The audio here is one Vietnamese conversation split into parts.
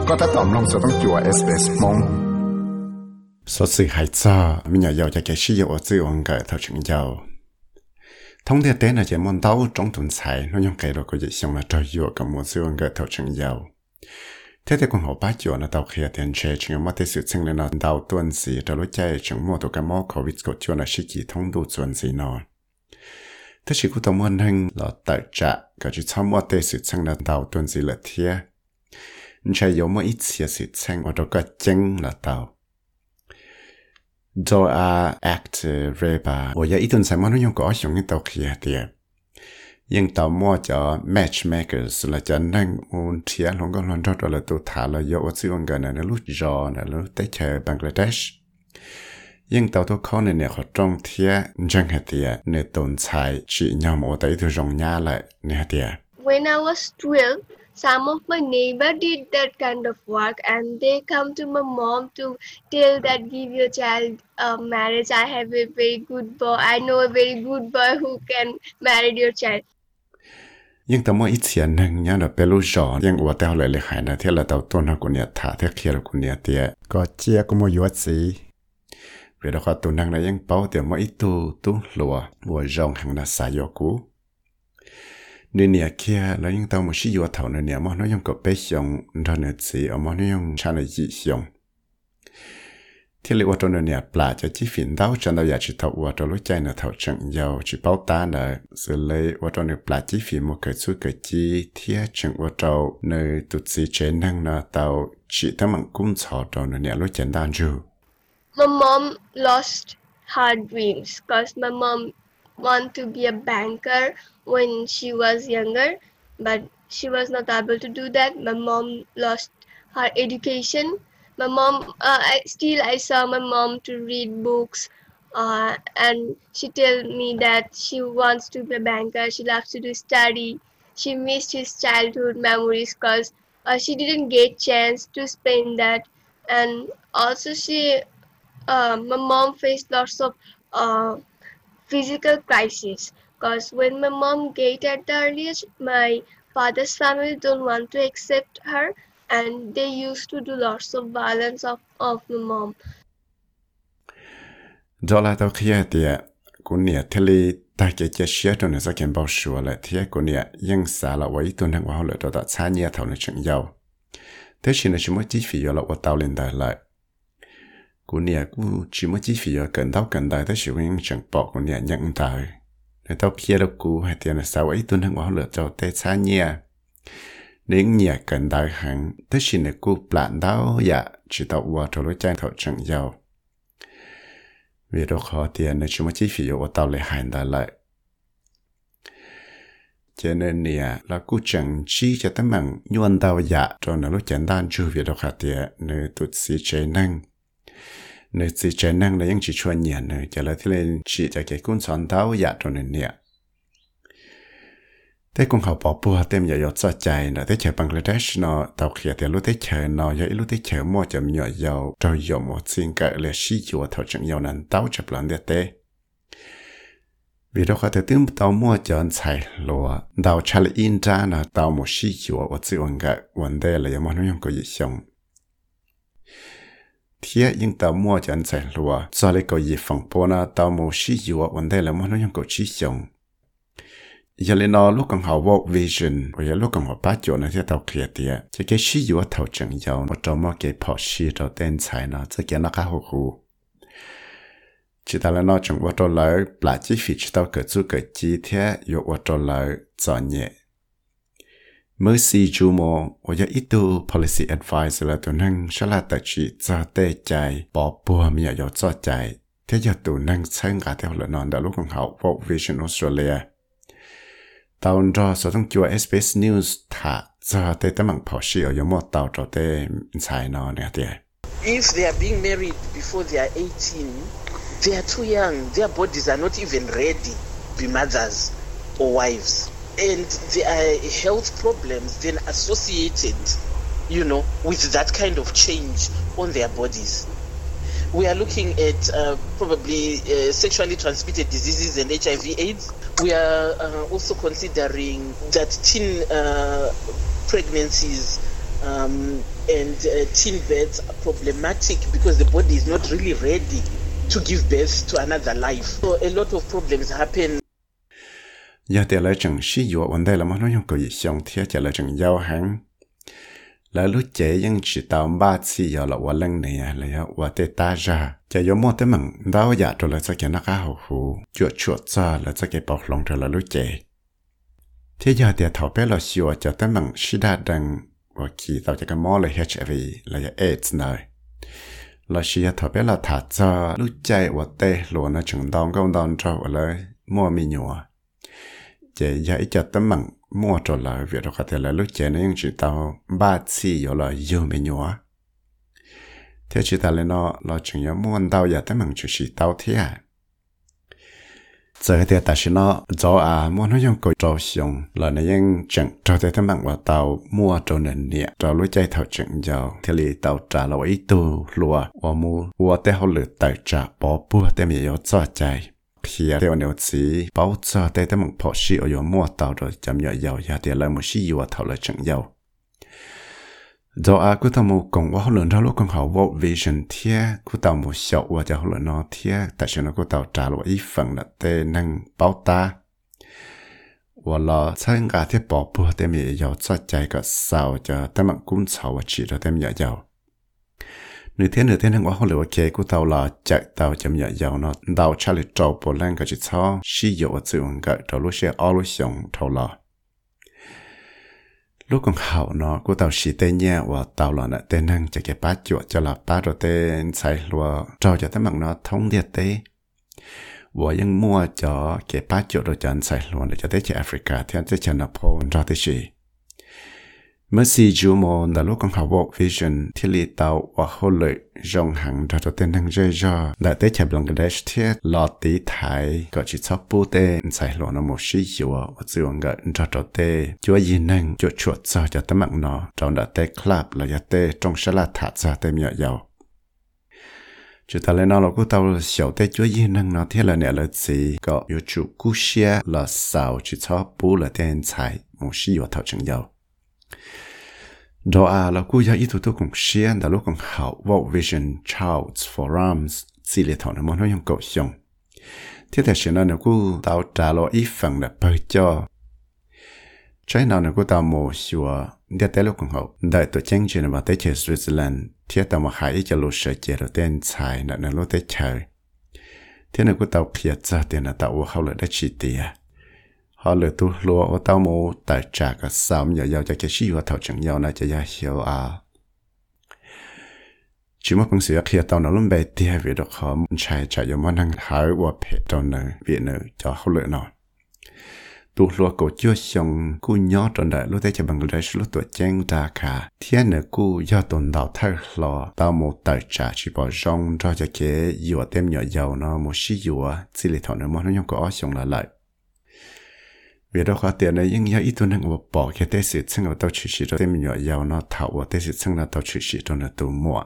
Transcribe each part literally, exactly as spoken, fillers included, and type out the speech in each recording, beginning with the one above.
ก็ถ้าตอมลงจะต้องจั่ว เอส บี เอส มงสดสื่อหายจ้ามีหน่อยยาวจะแก่ชี้ยาวซื่อองเกิดเท่าถึงยาวthông tin tế là chỉ mong đau trong tuần sai nó nhung cái đó có gì xong là trời vừa cầm một sự người thầu chân giàu thế thì cũng họ bắt chọn là tàu kia tiền chơi chừng mà thế sự chân là nó đau tuần gì cho lối chơi chừng mua tàu cái mỏ covid có chọn là sĩ chỉ thông đủ tuần gì nó thế chỉ có tàu muốn hành là tự trả cái chỉ tham mua thế sự chân là đau tuần gì là thiệt chơi yếu mà ít xia sự chân ở đó cái chân là tàu do a act reba 我也一顿才嘛用个用的到去的ยังต่อมั่วจะ matchmakers ละจะนั่งอุนเทียลงก็ลอนรอดละตัวถาละยอว่าซื้อกันนะลูกจอนะลูกได้เจอบังกลาเทศยังต่อตัวเขาเนี่ยเขาตรงเทียจังเหตียในต้นชายชียามโอได้ตัวจงยาเลยเนี่ยเตีย When I was twelve, some of my neighbor did that kind of work and they come to my mom to tell that give your child a marriage. I have a very good boy. I know a very good boy who can marry your child. ยังแต่เมื่ออีเสียนึงยังเราเป็นลูกจอยังอวดเต้าเลยเลยหายนะที่เราเต้าต้นกูเนี่ยถาที่เคียร์กูเนี่ยเตี้ยก็เจี๊ยก็มัวยวดสีเวลาเขาตัวนั่งนะยังเป้าเดี๋ยวมื่ออีตูตู้หลัววัวจงหังน่ะสายกูเนี่ยเนี่ยเคียแล้วยังเต้ามื่อชี้ยวดเท่าเนี่ยมันน้อยยังก็ไปชงตอนนี้สิเอามันน้อยยังชาในจีชงที่เรียกว่าตัวเนี่ยปลาจะจีฟินดาวจนเราอยากจะทัวตัวรู้ใจเนี่ยเท่าจังยาวจีเป้าตาเนี่ยสุดเลยว่าตัวเนี่ยปลาจีฟินมันเกิดสู้เกิดจีเทียจังว่าเราในตุดสีเจนังเนี่ยเท่าจีทั้งมันกุ้งชอตัวเนี่ยรู้จักด้านจู My mom lost her dreams because my mom wanted to be a banker when she was younger, but she was not able to do that. My mom lost her education.My mom, uh, I, still I saw my mom to read books uh, and she tell me that she wants to be a banker, she loves to do study. She missed his childhood memories because uh, she didn't get chance to spend that. And also she, uh, my mom faced lots of uh, physical crisis because when my mom get at the earliest, my father's family don't want to accept her.And they used to do lots of violence of, of my mom. ดอลลาร์ตัวขี้เดียกูเนี่ยทะเลตาเกจเชียตัวเนี่ยสักแค่บอกชัวร์เลยที่กูเนี่ยยังสารไว้ตัวนั่งว่าเลยตัวตัดช้าเนี่ยเท่านั้นจึงยาวแต่ฉันเนี่ยชิมว่าจีฟีอยู่แล้วว่าเตาเล่นได้เลยกูเนี่ยกูชิมว่าจีฟีอยู่เกินเท่ากันได้แต่ฉันยังจังบอกกูเนี่ยยังได้ในเท่าขี้แล้วกูให้เดียนสาวไว้ตัวนั่งว่าเลยตัวแต่ช้าเนี่ยnhững nhà cần đại hạng tất nhiên là cô bạn đau dạ chỉ tạo qua cho lối trang thọ chẳng giàu vì đó khó tiền nên chúng ta chỉ phải ở tàu lại hành đại lại cho nên nè là cô chẳng chỉ cho tấm bằng nhuận tàu dạ cho nó lối chẳng đan chú vì đó khó tiền nơi tụt xí chế năng nơi xí chế năng là những chỉ chuyên nhà nơi cho là thế nên chỉ cho cái cuốn sòn tàu dạ cho nên nèแต่คงเขาบอกปัวเต็มอย่าหยดใจใจนะแต่เฉยบังกลาเทศเนาะตาวเขียแต่รู้แต่เฉยเนาะอย่ารู้แต่เฉยมั่วจะมีหยดยาวเราหยดหมดสิ่งเกิดเลยชี้จัวเท่าจังยาวนั้นเต้าจะปลันเดเต้วิธีเขาจะตึ้มเต้ามั่วจะใส่ลัวดาวชาลีอินจ้านะเต้าหมดชี้จัวว่าสิ่งวันเกิดวันเดเลยยังมันยังก็ยิ่งชงเทียยิ่งเต้ามั่วจะใส่ลัวซาเลยก็ยิ่งฝังปนะเต้าหมดชี้จัววันเดเลยมันยังก็ชี้ชงอย่าเลยนอลูกของเขา World Vision 或者ลูกของเขาป้าโจนะที่เราเคลียร์เดียจะแค่ชี้อยู่ว่าเท่าจังยาวว่าจะมาเก็บพอชี้เราเต้นใส่นะจะแค่นักหูหูจิตาแล้วนอจังว่าตัวเลยปลาจีฟิชตัวเกิดจู่เกิดจีเทียอยู่ว่าตัวเลยจอเนี่ยเมื่อสี่ชั่วโมงว่าจะอีตู policy advice แล้วตัวนั่งฉลาดแต่จีจะเตะใจปอปัวมีอยากจะใจเทียจะตัวนั่งเชิงกับเท่าเลยนอนแต่ลูกของเขา World Vision Australiaตอนรอสต้องจัว เอส บี เอส News ถ้าจะได้ตั้งมั่งพอชีเอาอย่างมั่วตาวจะได้ใช้นอนเนี่ยเดีย If they are being married before they are eighteen, they are too young. Their bodies are not even ready to be mothers or wives, and there are health problems then associated, you know, with that kind of change on their bodies. We are looking at uh, probably uh, sexually transmitted diseases and H I V AIDS. We are uh, also considering that teen uh, pregnancies um, and uh, teen births are problematic because the body is not really ready to give birth to another life. So a lot of problems happen. Giờ thì lại chẳng sử dụng vấn đề là món nói dùng cái xong thì chỉ là chẳng giao hàng. Là lúc trẻ vẫn chỉ tao ba次giờ là qua lần này là giờ qua tê ta ra. Chỉ có một tấm bằng đau dạ rồi là sẽ cái nó khá hậu hủ. Chuột chuột ra là sẽ cái bọc lòng rồi là lúc trẻ. Thế giờ thì thảo bé là xua cho tấm bằng sĩ đa đằng và khi tao cho cái mô là H I V là giờ AIDS này. Là sĩ thảo bé là thả cho lúc trẻ và tê luôn nó chẳng đong công đong cho là mua mì nhựa. Chỉ giờ ít cho tấm bằng mua trở lại việc đó có thể là lúc trẻ nó chỉ tao ba次有了有没有啊？thế chỉ ta lên nó là chỉ có muốn tao giờ tấm bằng chỉ chỉ tao thế à? Giờ thì ta chỉ nó cho à muốn nó dùng cái trâu xong là nóยังchẳng cho tới tấm bằng và tao mua trâu nền nhẹ trâu lúc trẻ thầu chẳng giàu thì li tao trả là ít tu lúa và mua và tới họ lựa tài trả bỏ bùa tới mình có cho trái. Khi theo nếu chỉ bảo cho tới tấm bằng phổ sĩ ở chỗ mua tàu rồi chấm nhỏ giàu và thì lại một sĩ yếu thảo là chẳng giàu. Do à cứ tao một công và họ lần ra lúc con học vô vision thia cứ tao một sẹo và cho họ lần nó thia tại sao nó cứ tao trả lại ít phần là tê năng bảo ta và là sang cả thiết bỏ bùa tới mình giàu cho trái cả sao cho tấm bằng cũng xấu và chỉ rồi tấm nhỏ giàu. Nửa thiên nửa thiên hàng hóa họ lựa kế của tàu là chạy tàu chấm nhỏ giàu nó tàu trả lời trâu bộ lan cả chỉ cho sử dụng ở trường cái tàu lúc xe ở lúc xong tàu là lúc còn hậu nó của tàu xì tên nhẹ và tàu là nợ tên năng chạy cái bát chuột cho là bát rồi tên xài lúa trâu cho tấm bằng nó thông điệp tế và những mua cho cái bát chuột rồi cho anh xài lúa để cho tới chạy Africa thì anh sẽ cho nó phô ra tới gì. Mới xì chú mô đã lúc con học bộ vision thì lì tàu và hô lợi dòng hàng ra cho tên năng rơi ra đã tới chạy Bangladesh thiết lọ tí thái có chỉ sắp bố tê xài lộ nó một sĩ dùa và dùa ngợi ra cho tê chúa dì năng chúa chuột ra cho tấm mạng nó trong đã tê club là giá tê trong sẽ là thả ra tê miệng giàu. Chú ta lên nó là cô tàu xấu tê chúa dì năng nó thiết là nè là gì có yếu chủ cú xe là sao chỉ sắp bố là tên xài một sĩ dùa thảo chẳng giàu. Đó à là cô giáo ý tụi tôi cũng xuyên đã lúc còn học World Vision Child's Forums xí lệ thảo nó muốn nói dùng cầu xong. Thế thì sẽ nói là cô tao trả lời ý phần là bởi cho. Trái nào là cô tao mô xua để tới lúc còn học đợi tôi chênh chuyện vào tới chơi Switzerland thế tao mà hãy cho lúc sợ chế rồi tên xài là nó lúc tới chơi. Thế là cô tao kia ra tiền là tao học lại đã chỉ tiền. Họ lựa tu lúa ở tao mô tại trả cả sao nhỏ giàu cho cái sĩ và thảo chẳng giàu này cho gia hiểu à. Chỉ một công sự khi tao nó luôn bề tia vì được họ chạy chạy cho món hàng hải và phê trâu nợ vì nợ cho họ lựa nó. Tu lúa cổ chưa xong cú nhỏ tròn đại lúc tới cho Bangladesh lúc tuổi chênh ra cả. Thiên nợ cú do tồn đào thơ lò tao mô tại trả chỉ bỏ rong cho cho cái dùa tem nhỏ giàu nó một sĩ dùa chỉ lì thảo nợ món nó không có xong là lại. Vì đó khó tiền này nhưng ít tuần năng bỏ cái tế sự chân ở tàu chữ sĩ cho tên nhỏ giàu nó thảo và tế sự chân là tàu chữ sĩ trong là tù mùa.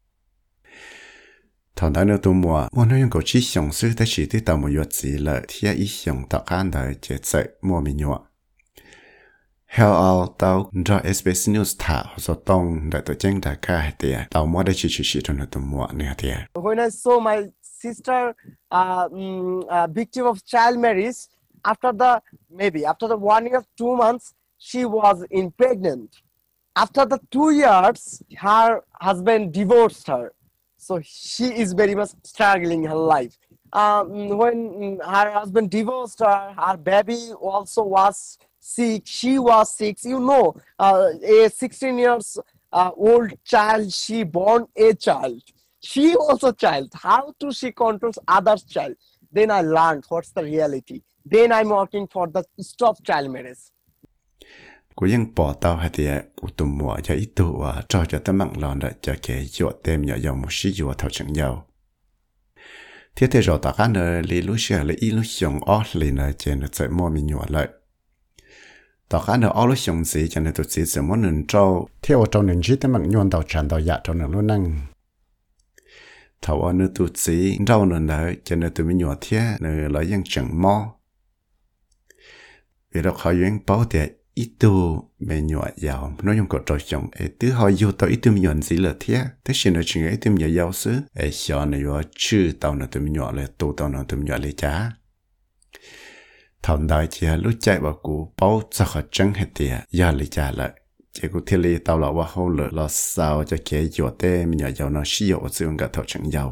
Thằng đại nó tù mùa, muốn nói những câu chỉ sống sư tế sĩ tế tàu một yuột gì là thiết ý sống tạo khán đời chế dạy mua mình nhỏ. Heo ao tàu do S B S News thảo do tông đại tổ tranh đại ca tìa tàu mua đại chữ chữ sĩ trong là tù mùa nè tìa. When I saw my sister uh, um, uh, victim of child marriage, after the, maybe after the one year, two months, she was in pregnant. After the two years, her husband divorced her. So she is very much struggling in her life. Um, when her husband divorced her, her baby also was sick. She was sick. You know, uh, a sixteen years uh, old child, she born a child. She also child. How to she controls other's child? Then I learned what's the reality. Then I'm working for the stop child marriage. Côยังbỏ tao hay thì cô tụm mùa cho ít tụ và cho cho tấm mạng lòn để cho cái dọa tem nhỏ dòng một xí dọa thảo chẳng giàu. Thế thì rồi ta khá nợ lý lúc xe là ý lúc xong ớt lý nợ trên nó chạy mua mình nhỏ lại. Ta khá nợ ớt lúc xong gì cho nên tụi chị sẽ muốn nâng trâu. Theo trâu nâng chí tấm mạng nhuận tàu tràn tàu dạ trâu nâng luôn năng. Thảo ở nơi tụi chị trâu nâng nợ cho nên tụi mình nhỏ thế nợ là dân chẳng mò. Vì đó khó duyên bảo tiệt ít tu mẹ nhỏ giàu nó dùng cột trò chồng ấy tứ họ yêu tao ít tu nhỏ gì là thế thế xin nói chuyện ấy tu nhỏ giàu xứ ấy xưa này yo chữ tao nó tu nhỏ là tu tao nó tu nhỏ lấy giá thằng đại chỉ lúc chạy vào cụ bao cho họ trắng hết tiền giờ lấy giá lại chỉ có thiết lý tao làว่าเขาเลยเราสาวจะเกี่ยอยู่แต่มีอย่างเดียวนะชีวิตซึ่งก็เท่าฉันยาว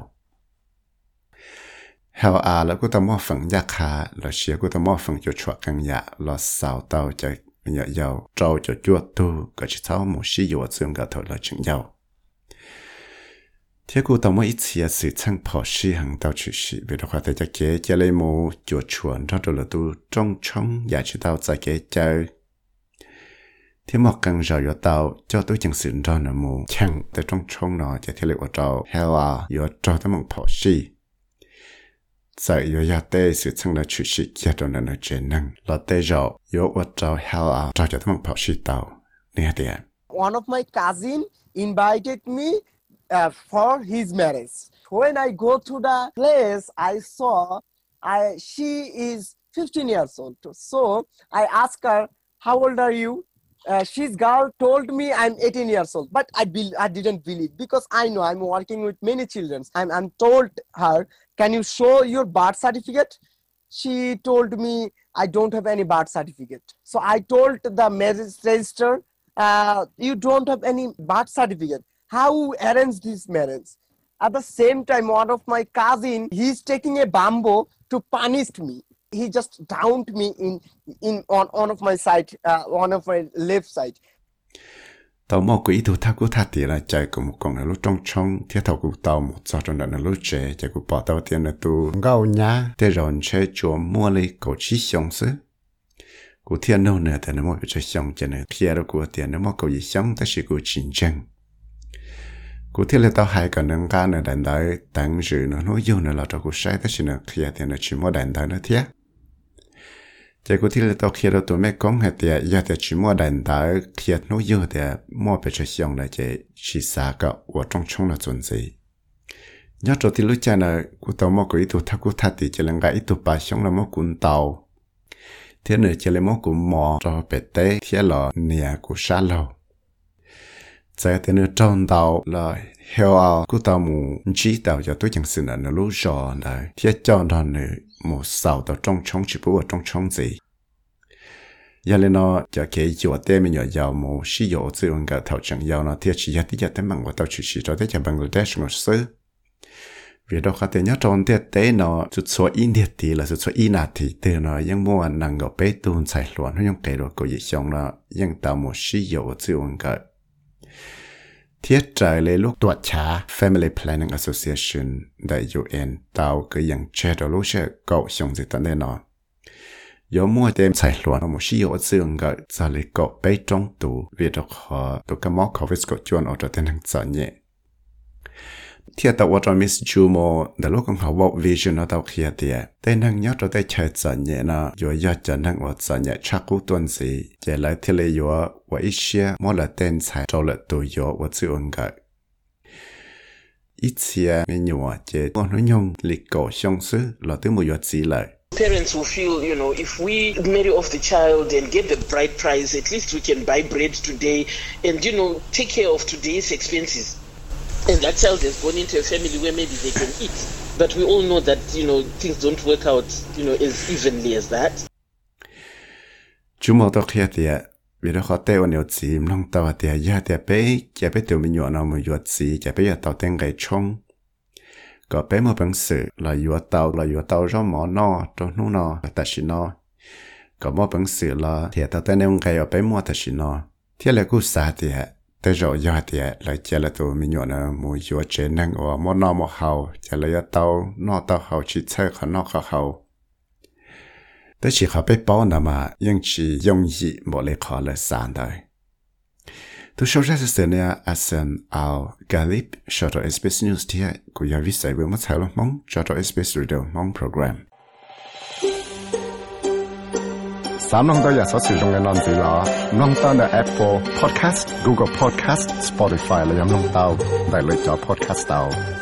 เฮาอาแล้วก็ต้องมอฝังยาคาเราเชียก็ต้องมอฝังจุดชัวกันยาเราสาวเตาจะมีอย่างเดียวเราจะจวดตู้ก็จะเท่าหมู่ชีวิตซึ่งก็เท่าเราฉันยาวเที่ยกูต้องมออีเสียสื่อช่างพอชีหังเตาชุชีเวลาแต่จะเกี่ยจะเลยหมู่จุดชวนเราตัวเราตู้จงช่องอยากจะเตาจะเกี่ยเจอที่หมอกกังรอยเตาเจ้าตัวจังสินรอนมูช่างแต่ต้องช่องนอจะที่เรียกว่าเจ้าเฮลาอยู่เจ้าตั้งมองพอชีใส่อยู่ยาเต้สื่อช่างละชุชิเกียรตินันเจนังเราเต้เจ้าอยู่ว่าเจ้าเฮลาเจ้าจะตั้งมองพอชีเตาเนี่ยเดีย One of my cousin invited me uh, for his marriage. When I go to the place, I saw I she is fifteen years old. So I asked her, "How old are you?" Uh, she's girl told me I'm eighteen years old, but I be- I didn't believe because I know I'm working with many children. I'm, I'm told her, can you show your birth certificate? She told me I don't have any birth certificate. So I told the marriage register, uh, you don't have any birth certificate. How arrange this marriage? At the same time, one of my cousin, he's taking a bamboo to punish me. He just downed me in in on one of my side, uh, one of my left side. Tao mò cái ý đồ thao của thà tiền là chạy cùng một con là lúc trong trong thiết thầu của tao một giờ trong đó là lúc trẻ chạy của bỏ tao tiền là tu gạo nhá để rồi chơi chùa mua lấy cổ chi xong xứ của thiên đâu nữa thì nó mua chơi xong cho nên kia đó của tiền nó mua cổ gì xong ta chỉ của chiến tranh của thiên là tao hay còn nâng cao nữa đàn đại tăng dự nó nói vô nữa là tao của sai ta chỉ là kia thì nó chỉ mua đàn đại nó thiết chỉ có thể là tao khi đó tụi mẹ con hay thì giờ thì chỉ mua đàn đại khi nó vô thì mua về chơi xong là chỉ chỉ xa cả và trong trong là chuẩn gì nhớ cho thì lúc cha này của tao mua cái tụi thắc của thắc thì chỉ là cái tụi bà xong là mua cuốn tàu thế nữa chỉ là mua cuốn mò cho bé té thế là nhà của xa lâu giờ thì nữa trong tàu là heo ao của tao mù chỉ tàu cho tôi chẳng xin là nó lúc rõ này thế cho nó nữa một sáu tàu trong trong chỉ bố ở trong trong gì giờ lên nó cho cái chỗ tên mình nhỏ giàu một sử dụng sử dụng cái thầu chẳng giàu nó thiết chỉ là tí giờ tên bằng của tàu chỉ chỉ cho tới cho Bangladesh một số vì đó có thể nhớ trong tiết tế nó chút số in thiệt thì là chút số in à thì từ nóยังmua năng够被tuôn sai loạn nóยังcái đó có gì xong nóยังtàu một sử dụng sử dụng cái thiết trái lấy lúc tuột trả Family Planning Association đại u en tàu cái yang chế độ lúc sẽ cậu xong gì tận đây nó有mua dem sai loạn nó một sử dụng sử dụng cái za lấy cậu被trong tù vì đó họ tụ cái mỏ COVID có chuẩn ở trên hàng sợ nhẹ thiết tàu cho Miss Jumo đã lúc con học vào vision nó tàu kia thì tên năng nhớ cho tay chạy sợ nhẹ nó rồi giờ cho năng vào sợ nhẹ chắc cú tuần gì chỉ lại thiết lấy rồi và ít xe mỗi là tên chạy cho là tụi rồi và sự ổn cái ít xe mình nhỏ chỉ con nói nhung lịch cổ xong xứ là tới một giọt gì lại. Parents will feel, you know, if we marry off the child and get the bride price, at least we can buy bread today and, you know, take care of today's expenses. And that child has gone into a family where maybe they can eat. But we all know that, you know, things don't work out, you know, as evenly as that. Chúng tôi tôi kia thì vì đó khó tiêu nhiều gì nông tàu thì giờ thì bé giờ bé tiểu mình nhỏ nào mà nhỏ gì giờ bé giờ tàu tên cái chung có bé một bằng sự là nhỏ tàu là nhỏ tàu cho mỏ no cho nó no ta chỉ no có một bằng sự là thì tàu tên ông cái ở bé mua ta chỉ no thế là cú sa thì tới rồi giờ thì lại chỉ là tụi mình nhỏ nào mua nhỏ chế năng ở mỏ no mỏ hậu chỉ là nhỏ tàu no tàu hậu chỉ chơi khó no khó hậu tới chỉ họ biết bao nào mà nhưng chỉ dùng gì một lệ khó là sẵn đời. Tôi sau ra sẽ này asen ao Galip cho ét bê ét News thì của nhà viết sai với mất hai lúc mong cho ét bê ét Radio mong program. Sám nông tôi giờ sẽ sử dụng cái nón gì là nông tao là Apple Podcast, Google Podcast, Spotify là nông tao đại lựa chọn podcast tao.